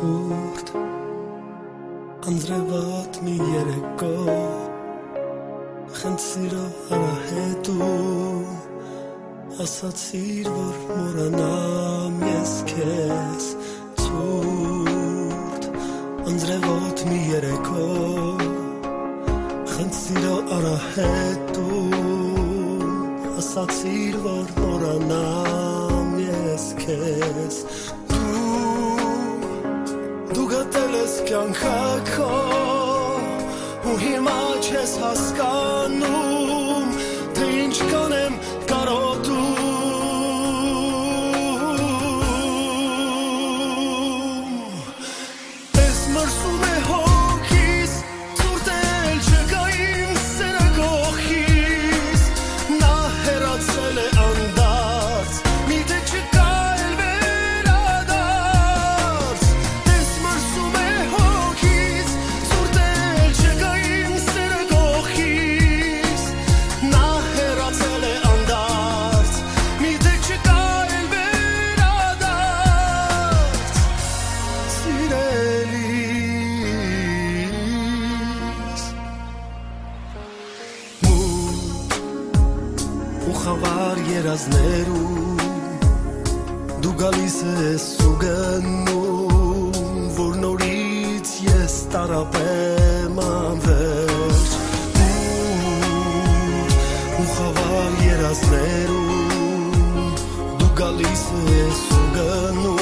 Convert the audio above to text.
ցուրտ Անձրևատ մի երեկո Խենց սիրո արահետում Ասացիր, որ մորանամ ես քեզ ցուրտ Անձրևոտ մի երեկո Խենց սիրո արահետում Ասացիր, որ մորանամ ես քեզ Դու գտել ես կյանքը քո ու հիմա չես հասկանում թե ինչ կանեմ կարոտում Ես մրսում է հոգիս ցուրտ էլ չկա իմ սերը գողքիս նա հեռացել է անդարձ միթե չկա էլ վերադարձ Ես մրսում է հոգիս ցուրտ էլ չկա իմ սերը գողքիս նա հեռացել է անդարձ միթե չկա էլ վերադարձ Սիրելիս Ու խավար երազներում դու գալիս ես ու գնում որ նորից ես տարապեմ անվերջ ու խավար երազներում դու գալիս ես ու գնում